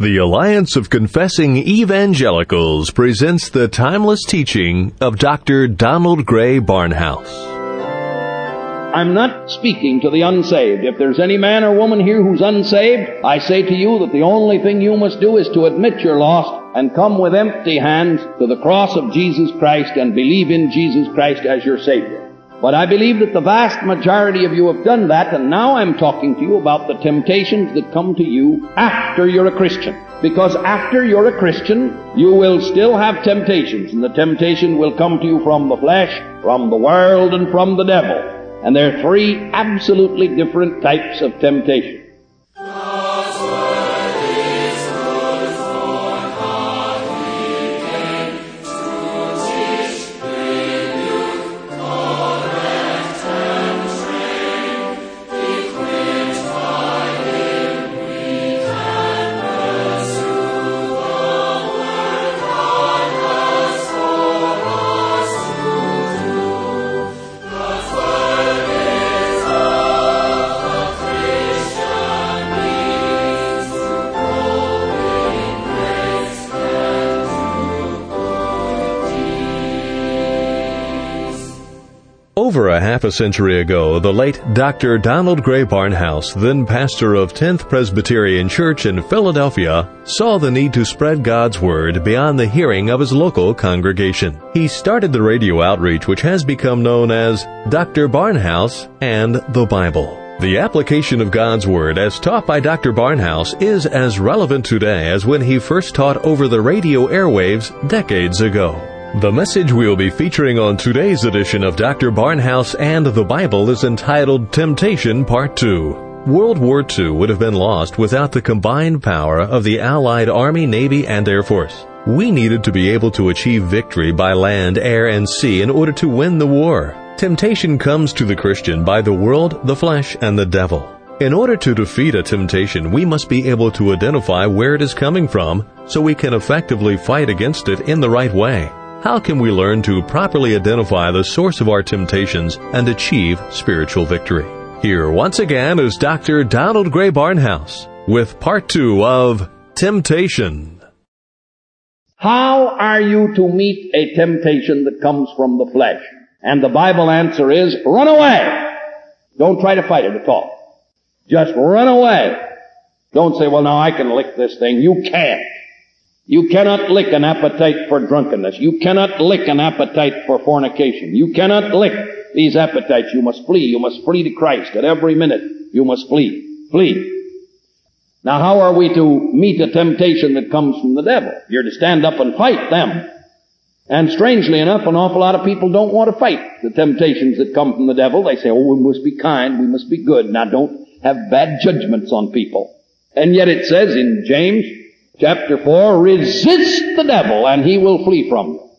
The Alliance of Confessing Evangelicals presents the timeless teaching of Dr. Donald Grey Barnhouse. I'm not speaking to the unsaved. If there's any man or woman here who's unsaved, I say to you that the only thing you must do is to admit you're lost and come with empty hands to the cross of Jesus Christ and believe in Jesus Christ as your Savior. But I believe that the vast majority of you have done that, and now I'm talking to you about the temptations that come to you after you're a Christian. Because after you're a Christian, you will still have temptations, and the temptation will come to you from the flesh, from the world, and from the devil. And there are three absolutely different types of temptation. Over a half a century ago, the late Dr. Donald Grey Barnhouse, then pastor of 10th Presbyterian Church in Philadelphia, saw the need to spread God's Word beyond the hearing of his local congregation. He started the radio outreach which has become known as Dr. Barnhouse and the Bible. The application of God's Word as taught by Dr. Barnhouse is as relevant today as when he first taught over the radio airwaves decades ago. The message we'll be featuring on today's edition of Dr. Barnhouse and the Bible is entitled Temptation Part 2. World War II would have been lost without the combined power of the Allied Army, Navy, and Air Force. We needed to be able to achieve victory by land, air, and sea in order to win the war. Temptation comes to the Christian by the world, the flesh, and the devil. In order to defeat a temptation, we must be able to identify where it is coming from so we can effectively fight against it in the right way. How can we learn to properly identify the source of our temptations and achieve spiritual victory? Here once again is Dr. Donald Grey Barnhouse with Part 2 of Temptation. How are you to meet a temptation that comes from the flesh? And the Bible answer is, run away. Don't try to fight it at all. Just run away. Don't say, well, now I can lick this thing. You can't. You cannot lick an appetite for drunkenness. You cannot lick an appetite for fornication. You cannot lick these appetites. You must flee. You must flee to Christ at every minute. You must flee. Flee. Now, how are we to meet a temptation that comes from the devil? You're to stand up and fight them. And strangely enough, an awful lot of people don't want to fight the temptations that come from the devil. They say, oh, we must be kind. We must be good. Now, don't have bad judgments on people. And yet it says in James Chapter 4, resist the devil and he will flee from you.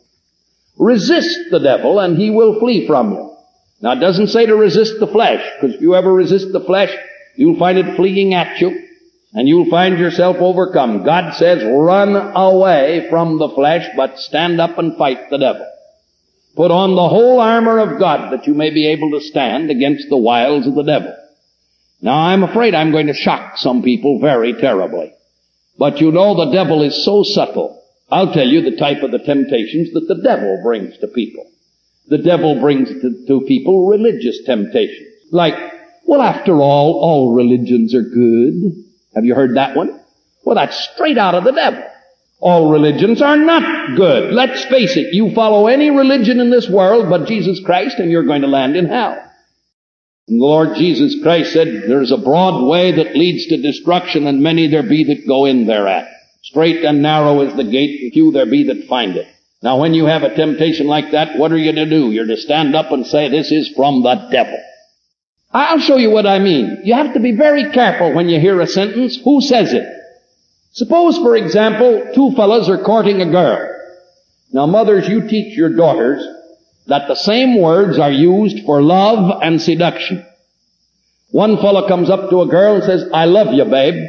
Resist the devil and he will flee from you. Now it doesn't say to resist the flesh, because if you ever resist the flesh, you'll find it fleeing at you and you'll find yourself overcome. God says run away from the flesh, but stand up and fight the devil. Put on the whole armor of God that you may be able to stand against the wiles of the devil. Now I'm afraid I'm going to shock some people very terribly. But you know the devil is so subtle. I'll tell you the type of the temptations that the devil brings to people. The devil brings to people religious temptations. Like, well, after all religions are good. Have you heard that one? Well, that's straight out of the devil. All religions are not good. Let's face it, you follow any religion in this world but Jesus Christ and you're going to land in hell. And the Lord Jesus Christ said, there's a broad way that leads to destruction, and many there be that go in thereat. Straight and narrow is the gate, and few there be that find it. Now when you have a temptation like that, what are you to do? You're to stand up and say, this is from the devil. I'll show you what I mean. You have to be very careful when you hear a sentence. Who says it? Suppose, for example, two fellows are courting a girl. Now mothers, you teach your daughters that the same words are used for love and seduction. One fellow comes up to a girl and says, I love you, babe.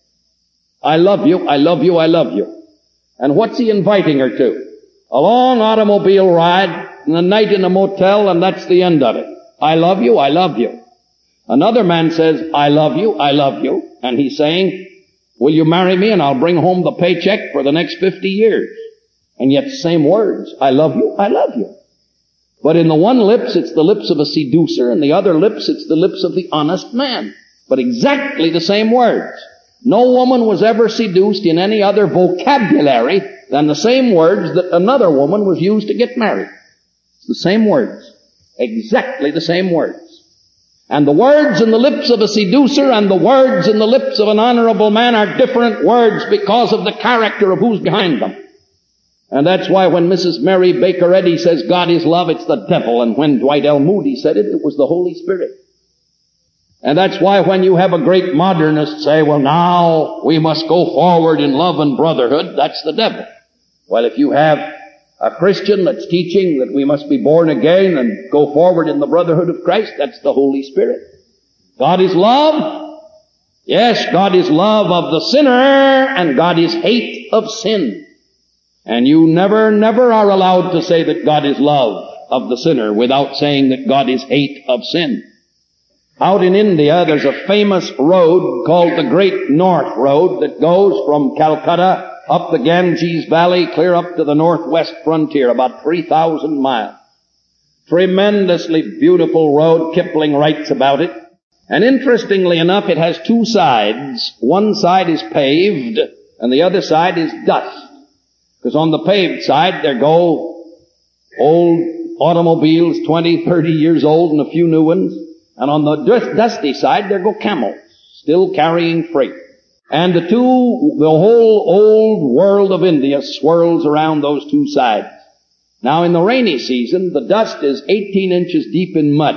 I love you, I love you, I love you. And what's he inviting her to? A long automobile ride and a night in a motel, and that's the end of it. I love you, I love you. Another man says, I love you, and he's saying, Will you marry me and I'll bring home the paycheck for the next 50 years? And yet same words. I love you, I love you. But in the one lips, it's the lips of a seducer, and the other lips, it's the lips of the honest man. But exactly the same words. No woman was ever seduced in any other vocabulary than the same words that another woman was used to get married. It's the same words. Exactly the same words. And the words in the lips of a seducer and the words in the lips of an honorable man are different words because of the character of who's behind them. And that's why when Mrs. Mary Baker Eddy says God is love, it's the devil. And when Dwight L. Moody said it, it was the Holy Spirit. And that's why when you have a great modernist say, well, now we must go forward in love and brotherhood, that's the devil. Well, if you have a Christian that's teaching that we must be born again and go forward in the brotherhood of Christ, that's the Holy Spirit. God is love. Yes, God is love of the sinner, and God is hate of sin. And you never are allowed to say that God is love of the sinner without saying that God is hate of sin. Out in India, there's a famous road called the Great North Road that goes from Calcutta up the Ganges Valley, clear up to the northwest frontier, about 3,000 miles. Tremendously beautiful road. Kipling writes about it. And interestingly enough, it has two sides. One side is paved, and the other side is dust. Because on the paved side, there go old automobiles, 20, 30 years old, and a few new ones. And on the dusty side, there go camels, still carrying freight. And the whole old world of India swirls around those two sides. Now in the rainy season, the dust is 18 inches deep in mud.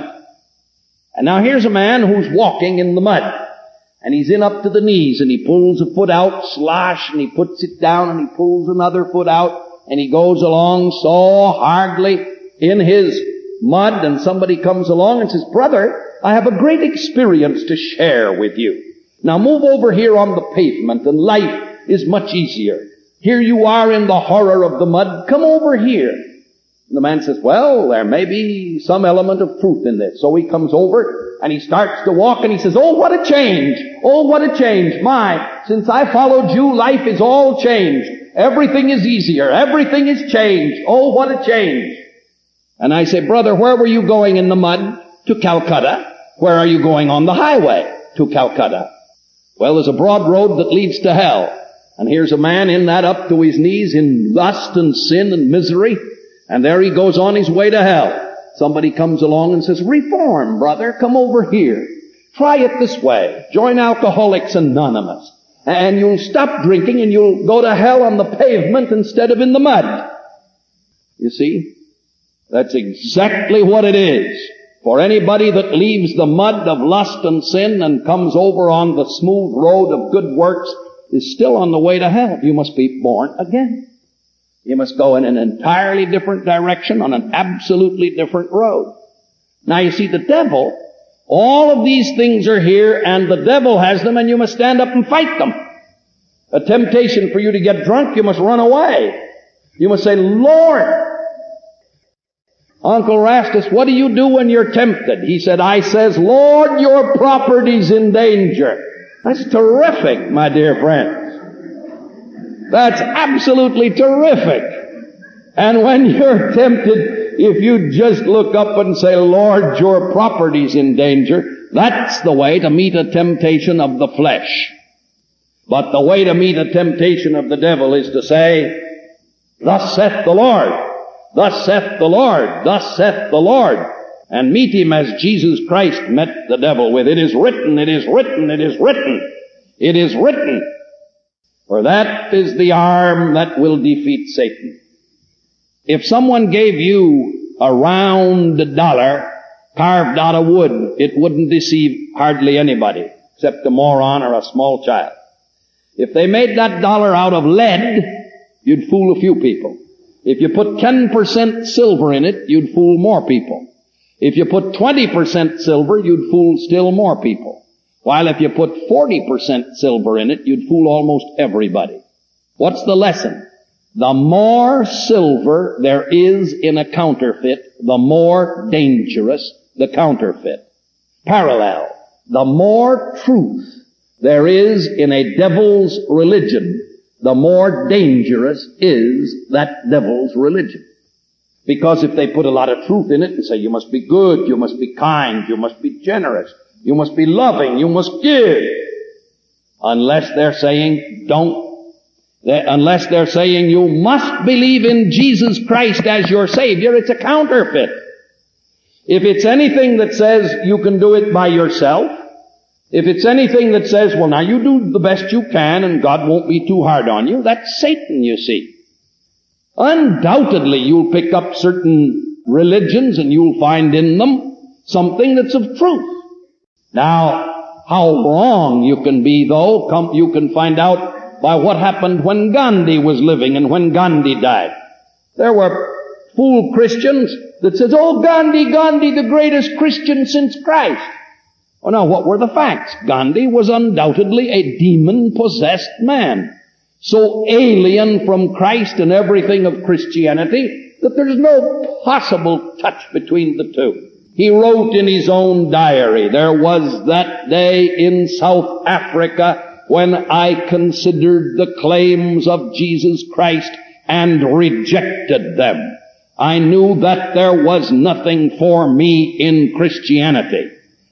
And now here's a man who's walking in the mud. And he's in up to the knees, and he pulls a foot out, slosh, and he puts it down, and he pulls another foot out, and he goes along so hardly in his mud, and somebody comes along and says, brother, I have a great experience to share with you. Now move over here on the pavement, and life is much easier. Here you are in the horror of the mud. Come over here. And the man says, well, there may be some element of truth in this. So he comes over, and he starts to walk, and he says, oh, what a change. Oh, what a change. My, since I followed you, life is all changed. Everything is easier. Everything is changed. Oh, what a change. And I say, brother, where were you going in the mud? To Calcutta. Where are you going on the highway? To Calcutta. Well, there's a broad road that leads to hell. And here's a man in that up to his knees in lust and sin and misery. And there he goes on his way to hell. Somebody comes along and says, reform, brother, come over here. Try it this way. Join Alcoholics Anonymous. And you'll stop drinking and you'll go to hell on the pavement instead of in the mud. You see? That's exactly what it is. For anybody that leaves the mud of lust and sin and comes over on the smooth road of good works is still on the way to hell. You must be born again. You must go in an entirely different direction on an absolutely different road. Now you see, the devil, all of these things are here, and the devil has them, and you must stand up and fight them. A temptation for you to get drunk, you must run away. You must say, Lord, Uncle Rastus, what do you do when you're tempted? He said, I says, Lord, your property's in danger. That's terrific, my dear friends. That's absolutely terrific. And when you're tempted, if you just look up and say, Lord, your property's in danger, that's the way to meet a temptation of the flesh. But the way to meet a temptation of the devil is to say, thus saith the Lord. Thus saith the Lord, thus saith the Lord, and meet him as Jesus Christ met the devil with, it is written, it is written, it is written, it is written. For that is the arm that will defeat Satan. If someone gave you a round dollar carved out of wood, it wouldn't deceive hardly anybody, except a moron or a small child. If they made that dollar out of lead, you'd fool a few people. If you put 10% silver in it, you'd fool more people. If you put 20% silver, you'd fool still more people. While if you put 40% silver in it, you'd fool almost everybody. What's the lesson? The more silver there is in a counterfeit, the more dangerous the counterfeit. Parallel. The more truth there is in a devil's religion, the more dangerous is that devil's religion. Because if they put a lot of truth in it and say, you must be good, you must be kind, you must be generous, you must be loving, you must give. Unless they're saying unless they're saying you must believe in Jesus Christ as your Savior, it's a counterfeit. If it's anything that says you can do it by yourself, if it's anything that says, well, now you do the best you can and God won't be too hard on you, that's Satan, you see. Undoubtedly, you'll pick up certain religions and you'll find in them something that's of truth. Now, how wrong you can be, though, you can find out by what happened when Gandhi was living and when Gandhi died. There were fool Christians that said, oh, Gandhi, the greatest Christian since Christ. Oh, now, what were the facts? Gandhi was undoubtedly a demon-possessed man, so alien from Christ and everything of Christianity that there's no possible touch between the two. He wrote in his own diary, there was that day in South Africa when I considered the claims of Jesus Christ and rejected them. I knew that there was nothing for me in Christianity.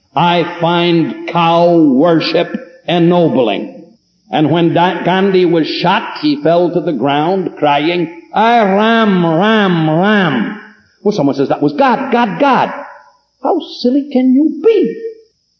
I find cow worship ennobling. And when Gandhi was shot, he fell to the ground crying, Ram, Ram, Ram. Well, someone says that was God, God, God. How silly can you be?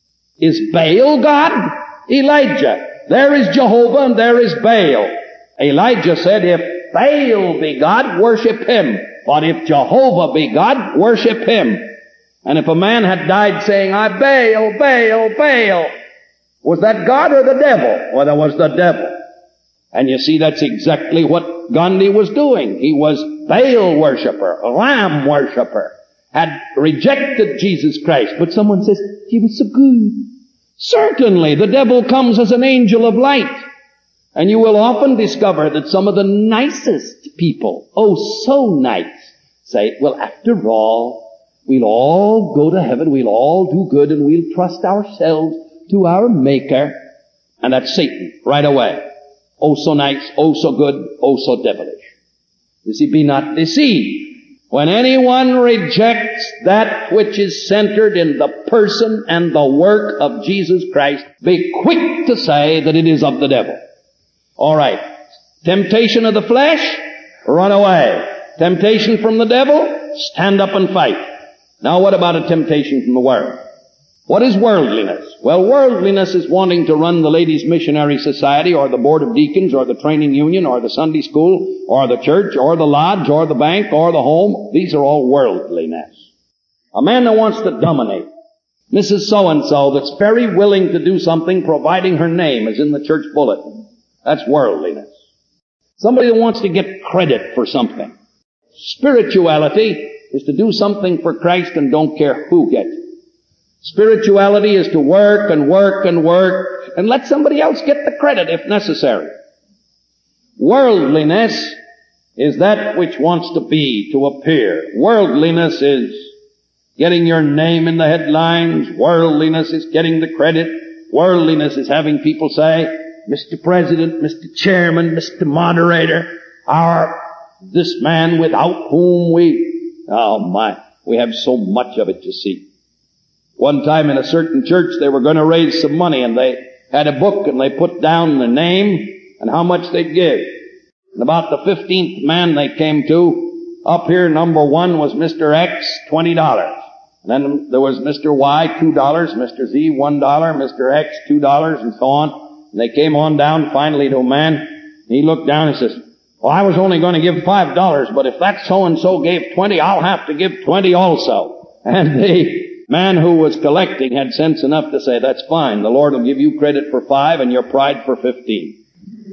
Is Baal God? Elijah. There is Jehovah and there is Baal. Elijah said, if Baal be God, worship him. But if Jehovah be God, worship him. And if a man had died saying, I Baal, Baal, Baal, was that God or the devil? Well, that was the devil. And you see, that's exactly what Gandhi was doing. He was Baal worshiper, Ram worshiper, had rejected Jesus Christ. But someone says, he was so good. Certainly, the devil comes as an angel of light. And you will often discover that some of the nicest people, oh, so nice, say, well, after all, we'll all go to heaven, we'll all do good, and we'll trust ourselves to our Maker. And that's Satan, right away. Oh, so nice, oh, so good, oh, so devilish. You see, be not deceived. When anyone rejects that which is centered in the person and the work of Jesus Christ, be quick to say that it is of the devil. All right. Temptation of the flesh, run away. Temptation from the devil, stand up and fight. Now what about a temptation from the world? What is worldliness? Well, worldliness is wanting to run the Ladies' Missionary Society or the Board of Deacons or the Training Union or the Sunday School or the church or the lodge or the bank or the home. These are all worldliness. A man that wants to dominate. Mrs. So-and-so that's very willing to do something providing her name is in the church bulletin. That's worldliness. Somebody that wants to get credit for something. Spirituality is to do something for Christ and don't care who gets it. Spirituality is to work and work and work and let somebody else get the credit if necessary. Worldliness is that which wants to be, to appear. Worldliness is getting your name in the headlines. Worldliness is getting the credit. Worldliness is having people say, Mr. President, Mr. Chairman, Mr. Moderator, this man without whom we have so much of it, you see. One time in a certain church, they were going to raise some money, and they had a book, and they put down the name and how much they'd give. And about the 15th man they came to, up here, number 1 was Mr. X, $20. And then there was Mr. Y, $2, Mr. Z, $1, Mr. X, $2, and so on. And they came on down finally to a man. He looked down and says, well, I was only going to give $5, but if that so-and-so gave 20, I'll have to give 20 also. And the man who was collecting had sense enough to say, that's fine. The Lord will give you credit for 5 and your pride for 15.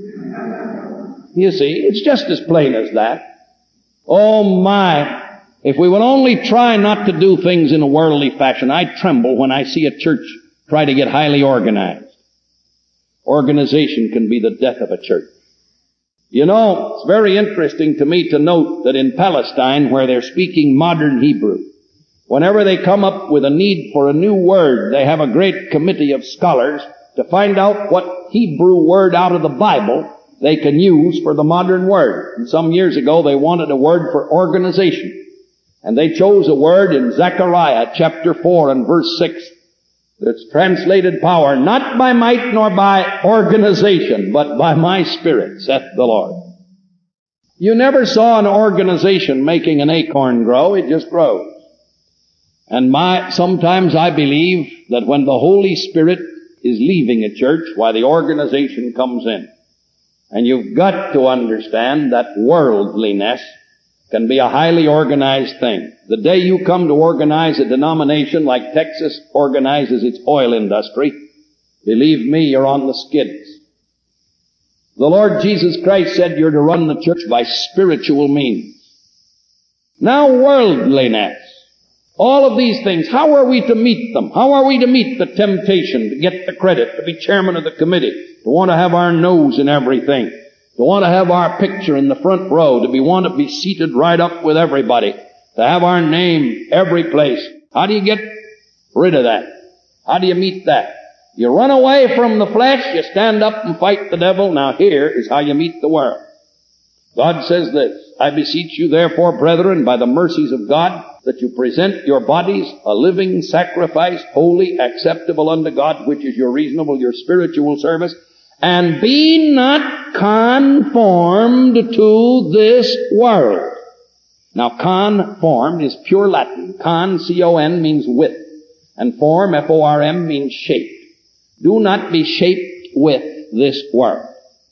You see, it's just as plain as that. Oh my, if we would only try not to do things in a worldly fashion. I tremble when I see a church try to get highly organized. Organization can be the death of a church. You know, it's very interesting to me to note that in Palestine, where they're speaking modern Hebrew, whenever they come up with a need for a new word, they have a great committee of scholars to find out what Hebrew word out of the Bible they can use for the modern word. And some years ago they wanted a word for organization. And they chose a word in Zechariah chapter 4 and verse 6 that's translated power, not by might nor by organization, but by my Spirit, saith the Lord. You never saw an organization making an acorn grow, it just grows. And sometimes I believe that when the Holy Spirit is leaving a church, why the organization comes in. And you've got to understand that worldliness can be a highly organized thing. The day you come to organize a denomination like Texas organizes its oil industry, believe me, you're on the skids. The Lord Jesus Christ said you're to run the church by spiritual means. Now worldliness. All of these things, how are we to meet them? How are we to meet the temptation to get the credit, to be chairman of the committee, to want to have our nose in everything, to want to have our picture in the front row, to want to be seated right up with everybody, to have our name every place? How do you get rid of that? How do you meet that? You run away from the flesh, you stand up and fight the devil. Now here is how you meet the world. God says this, I beseech you therefore, brethren, by the mercies of God, that you present your bodies a living sacrifice, holy, acceptable unto God, which is your reasonable, your spiritual service, and be not conformed to this world. Now conformed is pure Latin. Con, C-O-N, means with. And form, F-O-R-M, means shaped. Do not be shaped with this world,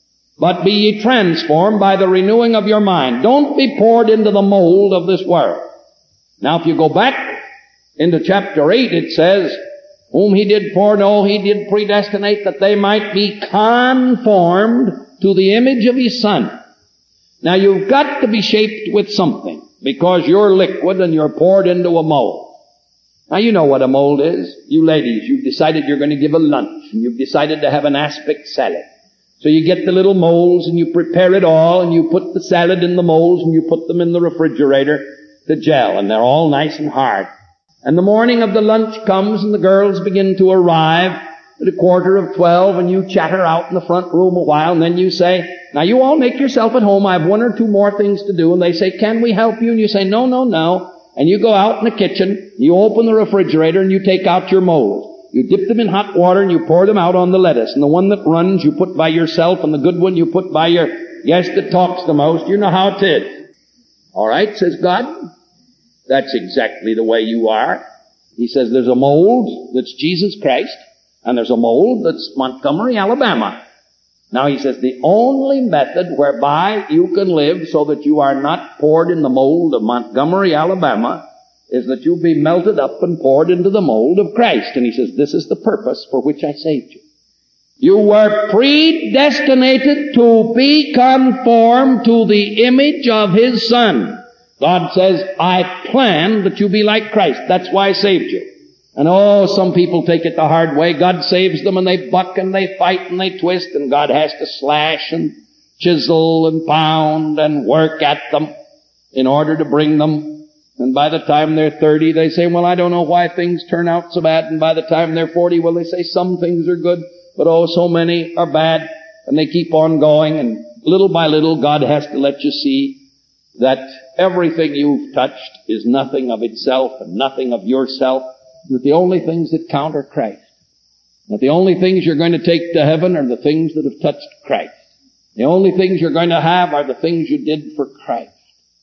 but be ye transformed by the renewing of your mind. Don't be poured into the mold of this world. Now if you go back into chapter 8, it says, whom he did foreknow, he did predestinate that they might be conformed to the image of his Son. Now you've got to be shaped with something, because you're liquid and you're poured into a mold. Now you know what a mold is. You ladies, you've decided you're going to give a lunch, and you've decided to have an aspic salad. So you get the little molds and you prepare it all, and you put the salad in the molds and you put them in the refrigerator to gel, and they're all nice and hard. And the morning of the lunch comes and the girls begin to arrive at 11:45, and you chatter out in the front room a while, and then you say, now you all make yourself at home, I have one or two more things to do. And they say, can we help you? And you say, no, no, no. And you go out in the kitchen, you open the refrigerator and you take out your molds. You dip them in hot water and you pour them out on the lettuce. And the one that runs you put by yourself, and the good one you put by your guest that talks the most. You know how it is. All right, says God. That's exactly the way you are. He says there's a mold that's Jesus Christ, and there's a mold that's Montgomery, Alabama. Now he says the only method whereby you can live so that you are not poured in the mold of Montgomery, Alabama, is that you be melted up and poured into the mold of Christ. And he says this is the purpose for which I saved you. You were predestinated to be conformed to the image of his Son. God says, I planned that you be like Christ. That's why I saved you. And some people take it the hard way. God saves them and they buck and they fight and they twist, and God has to slash and chisel and pound and work at them in order to bring them. And by the time they're 30, they say, well, I don't know why things turn out so bad. And by the time they're 40, well, they say some things are good, but so many are bad. And they keep on going, and little by little, God has to let you see that everything you've touched is nothing of itself and nothing of yourself. That the only things that count are Christ. That the only things you're going to take to heaven are the things that have touched Christ. The only things you're going to have are the things you did for Christ.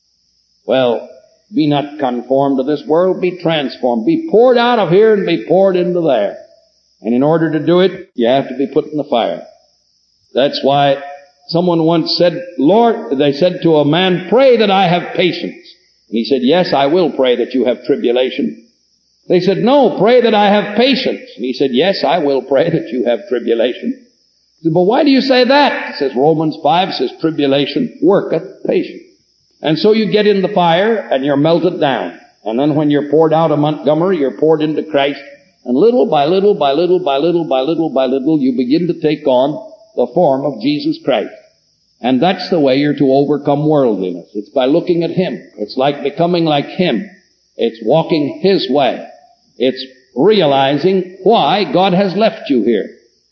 Well, be not conformed to this world, be transformed. Be poured out of here and be poured into there. And in order to do it, you have to be put in the fire. That's why someone once said, Lord, they said to a man, pray that I have patience. And he said, yes, I will pray that you have tribulation. They said, no, pray that I have patience. And he said, yes, I will pray that you have tribulation. He said, but why do you say that? It says, Romans 5 says, tribulation worketh patience. And so you get in the fire and you're melted down. And then when you're poured out of Montgomery, you're poured into Christ. And little by little, by little, by little, by little, by little, you begin to take on the form of Jesus Christ. And that's the way you're to overcome worldliness. It's by looking at Him. It's like becoming like Him. It's walking His way. It's realizing why God has left you here.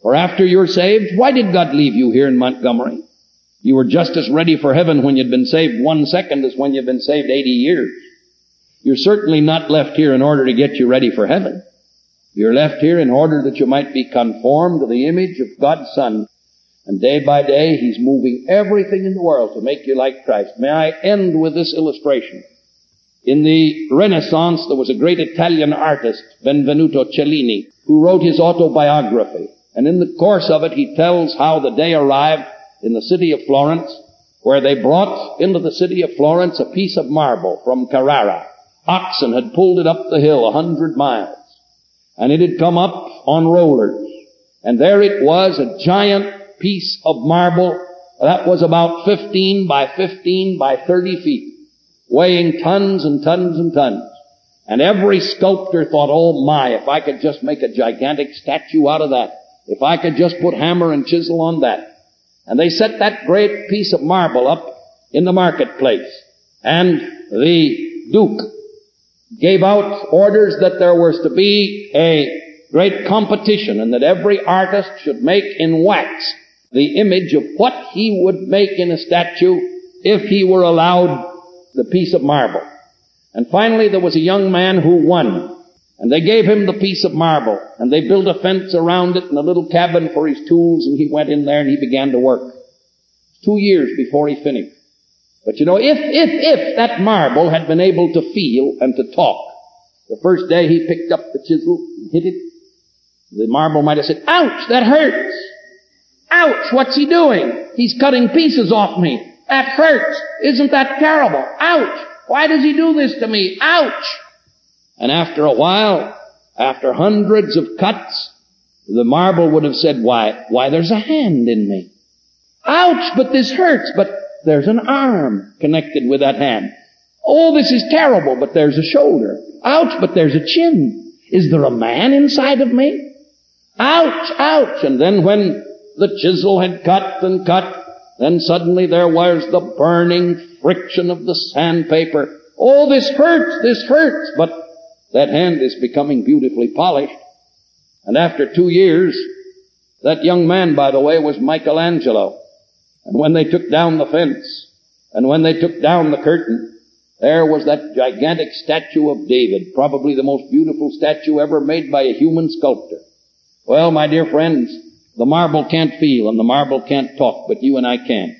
For after you're saved, why did God leave you here in Montgomery? You were just as ready for heaven when you'd been saved 1 second as when you've been saved 80 years. You're certainly not left here in order to get you ready for heaven. You're left here in order that you might be conformed to the image of God's Son. And day by day, He's moving everything in the world to make you like Christ. May I end with this illustration? In the Renaissance, there was a great Italian artist, Benvenuto Cellini, who wrote his autobiography. And in the course of it, he tells how the day arrived in the city of Florence, where they brought into the city of Florence a piece of marble from Carrara. Oxen had pulled it up the hill 100 miles. And it had come up on rollers. And there it was, a giant piece of marble that was about 15 by 15 by 30 feet, weighing tons and tons and tons. And every sculptor thought, oh my, if I could just make a gigantic statue out of that. If I could just put hammer and chisel on that. And they set that great piece of marble up in the marketplace. And the Duke gave out orders that there was to be a great competition and that every artist should make in wax the image of what he would make in a statue if he were allowed the piece of marble. And finally there was a young man who won. And they gave him the piece of marble. And they built a fence around it and a little cabin for his tools. And he went in there and he began to work. 2 years before he finished. But you know, if that marble had been able to feel and to talk, the first day he picked up the chisel and hit it, the marble might have said, ouch, that hurts. Ouch, what's he doing? He's cutting pieces off me. That hurts. Isn't that terrible? Ouch. Why does he do this to me? Ouch. And after a while, after hundreds of cuts, the marble would have said, why, there's a hand in me. Ouch, but this hurts, but there's an arm connected with that hand. Oh, this is terrible, but there's a shoulder. Ouch, but there's a chin. Is there a man inside of me? Ouch, ouch. And then when the chisel had cut and cut, then suddenly there was the burning friction of the sandpaper. Oh, this hurts, but that hand is becoming beautifully polished. And after 2 years, that young man, by the way, was Michelangelo. And when they took down the fence, and when they took down the curtain, there was that gigantic statue of David, probably the most beautiful statue ever made by a human sculptor. Well, my dear friends, the marble can't feel and the marble can't talk, but you and I can.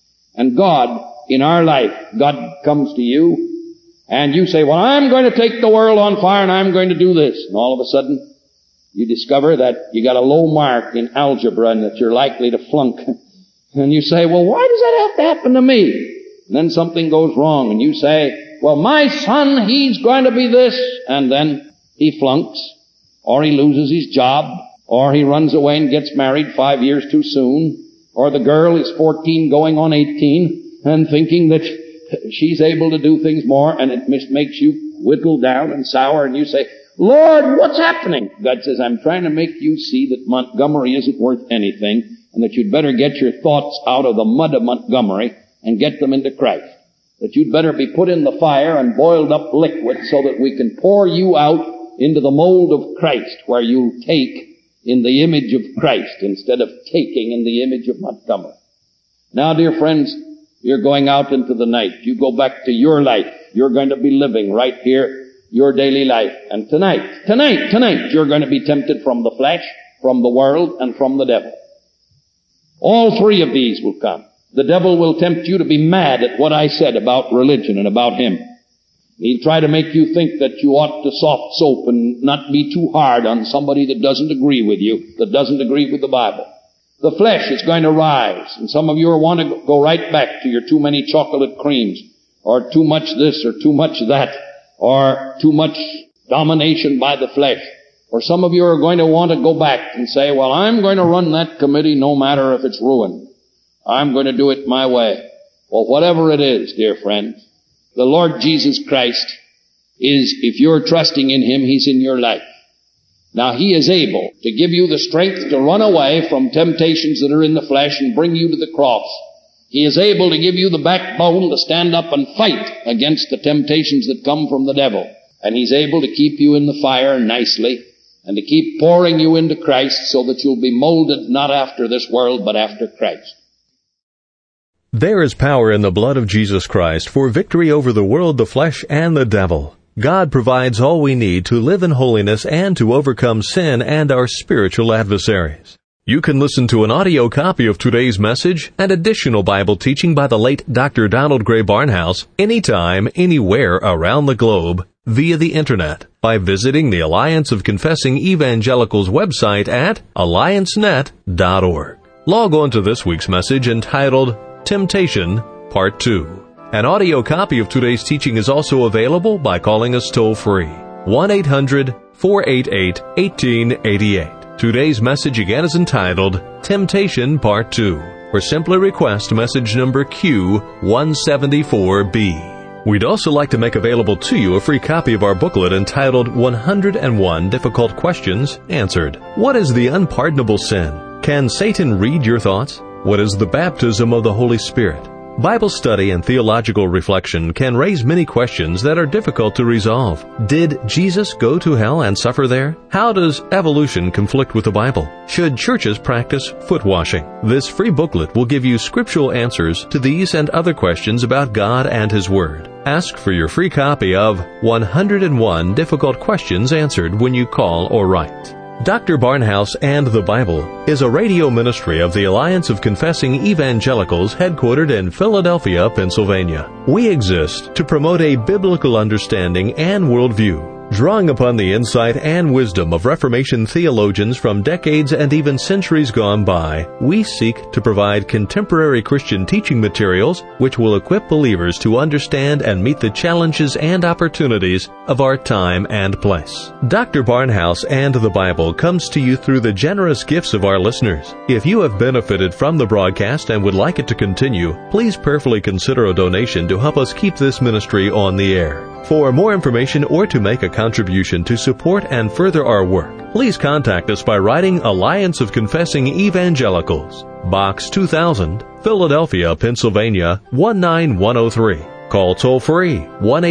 And God, in our life, God comes to you, and you say, well, I'm going to take the world on fire and I'm going to do this. And all of a sudden, you discover that you got a low mark in algebra and that you're likely to flunk. And you say, well, why does that have to happen to me? And then something goes wrong and you say, well, my son, he's going to be this. And then he flunks, or he loses his job, or he runs away and gets married 5 years too soon, or the girl is 14 going on 18 and thinking that she's able to do things more, and it makes you whittle down and sour, and you say, Lord, what's happening? God says, I'm trying to make you see that Montgomery isn't worth anything, and that you'd better get your thoughts out of the mud of Montgomery and get them into Christ. That you'd better be put in the fire and boiled up liquid so that we can pour you out into the mold of Christ, where you'll take in the image of Christ instead of taking in the image of Montgomery. Now, dear friends, you're going out into the night. You go back to your life. You're going to be living right here, your daily life. And tonight, you're going to be tempted from the flesh, from the world, and from the devil. All three of these will come. The devil will tempt you to be mad at what I said about religion and about him. He'll try to make you think that you ought to soft soap and not be too hard on somebody that doesn't agree with you, that doesn't agree with the Bible. The flesh is going to rise, and some of you want to go right back to your too many chocolate creams, or too much this, or too much that, or too much domination by the flesh. Or some of you are going to want to go back and say, well, I'm going to run that committee no matter if it's ruined. I'm going to do it my way. Well, whatever it is, dear friends, the Lord Jesus Christ is, if you're trusting in Him, He's in your life. Now, He is able to give you the strength to run away from temptations that are in the flesh and bring you to the cross. He is able to give you the backbone to stand up and fight against the temptations that come from the devil. And He's able to keep you in the fire nicely and to keep pouring you into Christ so that you'll be molded not after this world but after Christ. There is power in the blood of Jesus Christ for victory over the world, the flesh, and the devil. God provides all we need to live in holiness and to overcome sin and our spiritual adversaries. You can listen to an audio copy of today's message and additional Bible teaching by the late Dr. Donald Grey Barnhouse anytime, anywhere around the globe via the Internet by visiting the Alliance of Confessing Evangelicals website at alliancenet.org. Log on to this week's message entitled Temptation, Part 2. An audio copy of today's teaching is also available by calling us toll-free, 1-800-488-1888. Today's message again is entitled Temptation Part 2, or simply request message number Q174B. We'd also like to make available to you a free copy of our booklet entitled 101 Difficult Questions Answered. What is the unpardonable sin? Can Satan read your thoughts? What is the baptism of the Holy Spirit? Bible study and theological reflection can raise many questions that are difficult to resolve. Did Jesus go to hell and suffer there? How does evolution conflict with the Bible? Should churches practice foot washing? This free booklet will give you scriptural answers to these and other questions about God and His Word. Ask for your free copy of 101 Difficult Questions Answered when you call or write. Dr. Barnhouse and the Bible is a radio ministry of the Alliance of Confessing Evangelicals headquartered in Philadelphia, Pennsylvania. We exist to promote a biblical understanding and worldview, drawing upon the insight and wisdom of Reformation theologians from decades and even centuries gone by. We seek to provide contemporary Christian teaching materials which will equip believers to understand and meet the challenges and opportunities of our time and place. Dr. Barnhouse and the Bible comes to you through the generous gifts of our listeners. If you have benefited from the broadcast and would like it to continue, please prayerfully consider a donation to help us keep this ministry on the air. For more information or to make a contribution to support and further our work, please contact us by writing Alliance of Confessing Evangelicals, Box 2000, Philadelphia, Pennsylvania, 19103. Call toll-free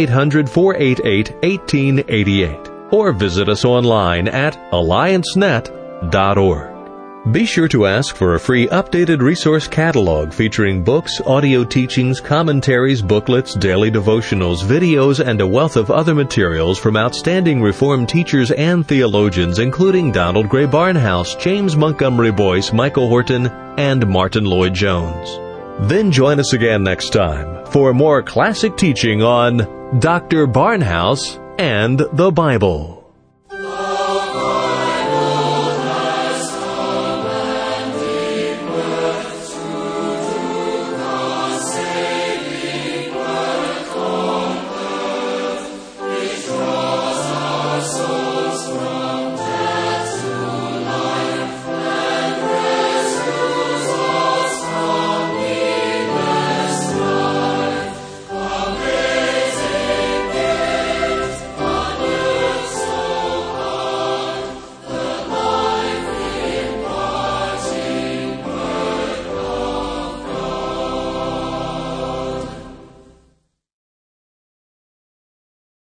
1-800-488-1888 or visit us online at alliancenet.org. Be sure to ask for a free updated resource catalog featuring books, audio teachings, commentaries, booklets, daily devotionals, videos, and a wealth of other materials from outstanding Reformed teachers and theologians including Donald Grey Barnhouse, James Montgomery Boyce, Michael Horton, and Martin Lloyd-Jones. Then join us again next time for more classic teaching on Dr. Barnhouse and the Bible.